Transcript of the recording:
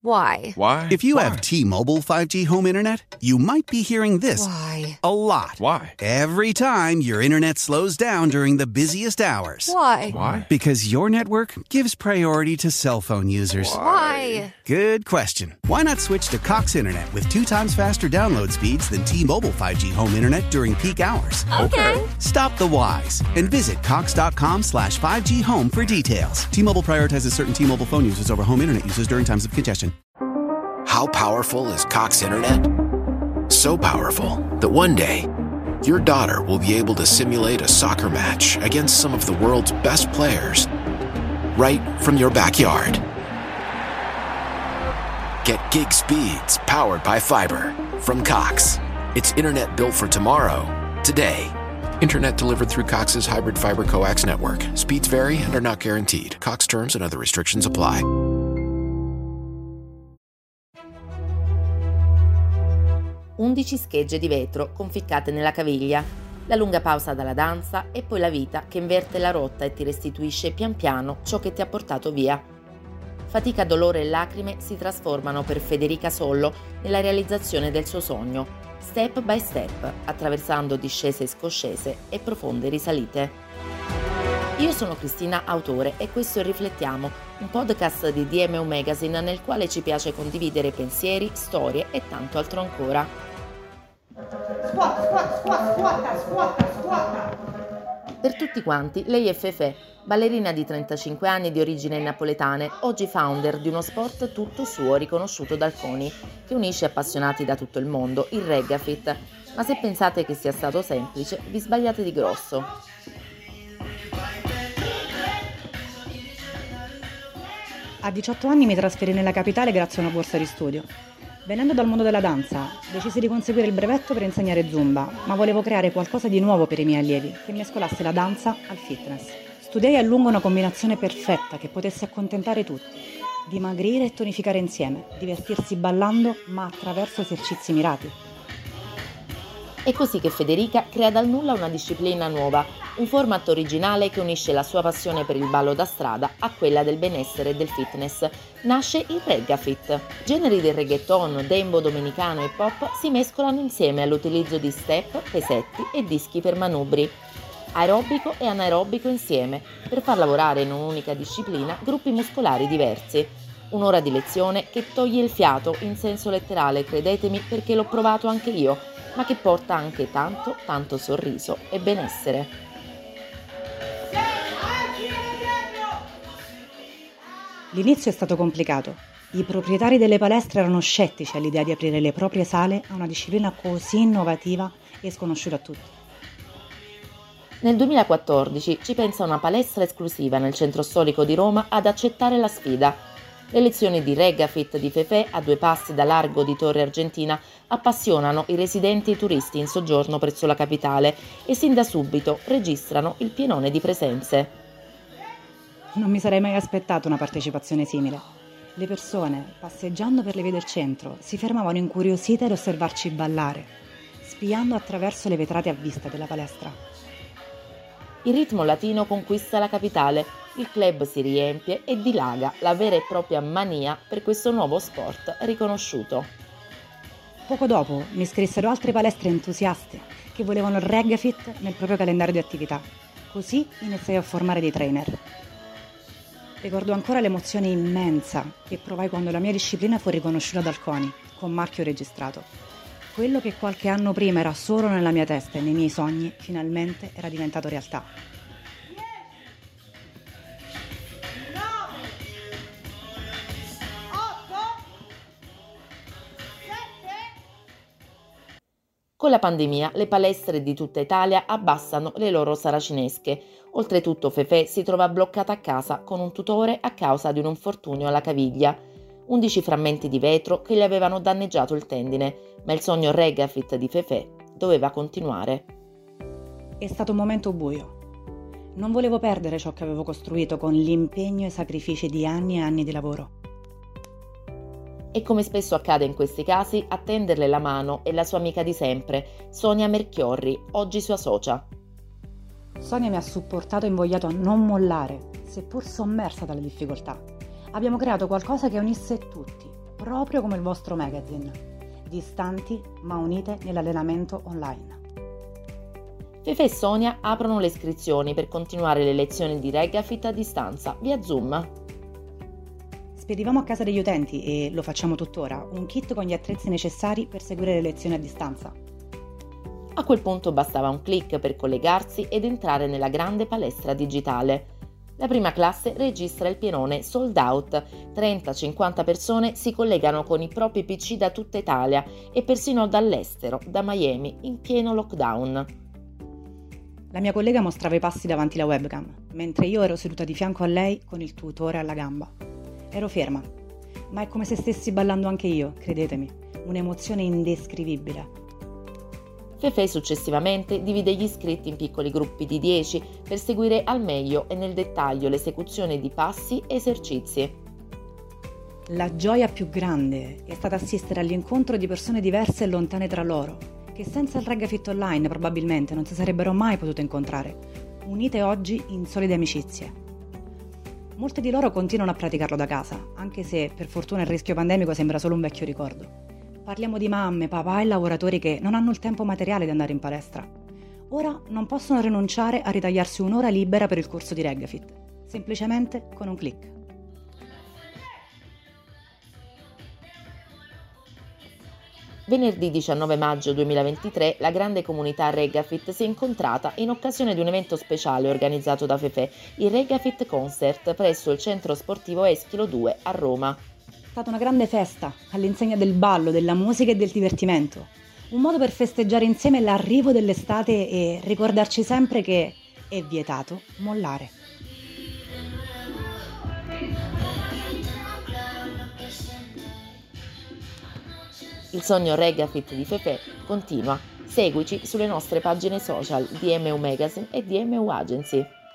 Why? Why? If you have T-Mobile 5G home internet, you might be hearing this Why? a lot. Why? Every time your internet slows down during the busiest hours. Why? Why? Because your network gives priority to cell phone users. Why? Good question. Why not switch to Cox Internet with 2 times faster download speeds than T-Mobile 5G home internet during peak hours? Okay. Stop the whys and visit cox.com/5G home for details. T-Mobile prioritizes certain T-Mobile phone users over home internet users during times of congestion. How powerful is Cox Internet? So powerful that one day, your daughter will be able to simulate a soccer match against some of the world's best players right from your backyard. Get gig speeds powered by fiber from Cox. It's internet built for tomorrow, today. Internet delivered through Cox's hybrid fiber coax network. Speeds vary and are not guaranteed. Cox terms and other restrictions apply. Undici schegge di vetro conficcate nella caviglia, la lunga pausa dalla danza e poi la vita che inverte la rotta e ti restituisce pian piano ciò che ti ha portato via. Fatica, dolore e lacrime si trasformano per Federica Sollo nella realizzazione del suo sogno, step by step, attraversando discese e scoscese e profonde risalite. Io sono Cristina Autore e questo è Riflettiamo, un podcast di DMU Magazine nel quale ci piace condividere pensieri, storie e tanto altro ancora. Squatta! Per tutti quanti, lei è Fefè, ballerina di 35 anni di origini napoletane, oggi founder di uno sport tutto suo riconosciuto dal CONI, che unisce appassionati da tutto il mondo, il Regafit. Ma se pensate che sia stato semplice, vi sbagliate di grosso. A 18 anni mi trasferì nella capitale grazie a una borsa di studio. Venendo dal mondo della danza, decisi di conseguire il brevetto per insegnare Zumba, ma volevo creare qualcosa di nuovo per i miei allievi, che mescolasse la danza al fitness. Studiai a lungo una combinazione perfetta che potesse accontentare tutti, dimagrire e tonificare insieme, divertirsi ballando ma attraverso esercizi mirati. È così che Federica crea dal nulla una disciplina nuova, un format originale che unisce la sua passione per il ballo da strada a quella del benessere e del fitness. Nasce il Regafit. Generi del reggaeton, dembo, domenicano e pop si mescolano insieme all'utilizzo di step, pesetti e dischi per manubri. Aerobico e anaerobico insieme, per far lavorare in un'unica disciplina gruppi muscolari diversi. Un'ora di lezione che toglie il fiato in senso letterale, credetemi, perché l'ho provato anche io, ma che porta anche tanto sorriso e benessere. L'inizio è stato complicato. I proprietari delle palestre erano scettici all'idea di aprire le proprie sale a una disciplina così innovativa e sconosciuta a tutti. Nel 2014 ci pensa una palestra esclusiva nel centro storico di Roma ad accettare la sfida. Le lezioni di Regafit di Fefè, a 2 passi da largo di Torre Argentina, appassionano i residenti e i turisti in soggiorno presso la capitale e sin da subito registrano il pienone di presenze. Non mi sarei mai aspettato una partecipazione simile. Le persone, passeggiando per le vie del centro, si fermavano incuriosite ad osservarci ballare, spiando attraverso le vetrate a vista della palestra. Il ritmo latino conquista la capitale, il club si riempie e dilaga la vera e propria mania per questo nuovo sport riconosciuto. Poco dopo mi scrissero altre palestre entusiaste che volevano il Regafit nel proprio calendario di attività. Così iniziai a formare dei trainer. Ricordo ancora l'emozione immensa che provai quando la mia disciplina fu riconosciuta dal CONI, con marchio registrato. Quello che qualche anno prima era solo nella mia testa e nei miei sogni, finalmente era diventato realtà. Con la pandemia le palestre di tutta Italia abbassano le loro saracinesche. Oltretutto Fefè si trova bloccata a casa con un tutore a causa di un infortunio alla caviglia. 11 frammenti di vetro che gli avevano danneggiato il tendine, ma il sogno Regafit di Fefè doveva continuare. È stato un momento buio. Non volevo perdere ciò che avevo costruito con l'impegno e i sacrifici di anni e anni di lavoro. E come spesso accade in questi casi, a tenderle la mano è la sua amica di sempre, Sonia Merchiorri, oggi sua socia. Sonia mi ha supportato e invogliato a non mollare, seppur sommersa dalle difficoltà. Abbiamo creato qualcosa che unisse tutti, proprio come il vostro magazine, distanti ma unite nell'allenamento online. Fefe e Sonia aprono le iscrizioni per continuare le lezioni di ReggaFit a distanza via Zoom. Spedivamo a casa degli utenti, e lo facciamo tuttora, un kit con gli attrezzi necessari per seguire le lezioni a distanza. A quel punto bastava un click per collegarsi ed entrare nella grande palestra digitale. La prima classe registra il pienone sold out, 30-50 persone si collegano con i propri PC da tutta Italia e persino dall'estero, da Miami, in pieno lockdown. La mia collega mostrava i passi davanti alla webcam, mentre io ero seduta di fianco a lei con il tutore alla gamba. Ero ferma, ma è come se stessi ballando anche io, credetemi, un'emozione indescrivibile. Fefe successivamente divide gli iscritti in piccoli gruppi di 10 per seguire al meglio e nel dettaglio l'esecuzione di passi e esercizi. La gioia più grande è stata assistere all'incontro di persone diverse e lontane tra loro, che senza il ReggaFit Online probabilmente non si sarebbero mai potute incontrare, unite oggi in solide amicizie. Molte di loro continuano a praticarlo da casa, anche se per fortuna il rischio pandemico sembra solo un vecchio ricordo. Parliamo di mamme, papà e lavoratori che non hanno il tempo materiale di andare in palestra. Ora non possono rinunciare a ritagliarsi un'ora libera per il corso di ReggaFit, semplicemente con un click. Venerdì 19 maggio 2023 la grande comunità ReggaFit si è incontrata in occasione di un evento speciale organizzato da Fefe, il ReggaFit Concert presso il centro sportivo Eschilo 2 a Roma. È stata una grande festa, all'insegna del ballo, della musica e del divertimento. Un modo per festeggiare insieme l'arrivo dell'estate e ricordarci sempre che è vietato mollare. Il sogno ReggaFit di Fefe continua. Seguici sulle nostre pagine social DMU Magazine e DMU Agency.